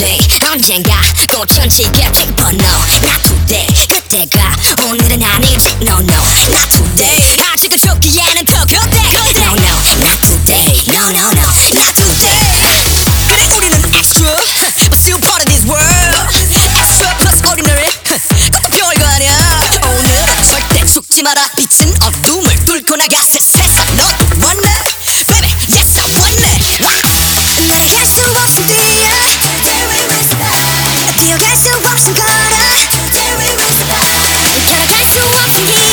today 언젠가 또 펼치게 될 뻔 No not today 그때가 오늘은 아니지 No no not today 아직은 좋기에는 더 그때 No no not today No no no not today 그래 우리는 extra but still part of this world extra plus ordinary 그것도 별거 아니야 오늘 절대 죽지 마라 빛은 어둠을 뚫고 나가 세상 너 원래 baby yes I want it 나를 갈 수 없음 뛰어 뛰어갈 수 없음 걸어 따라갈 수 없음 뛰어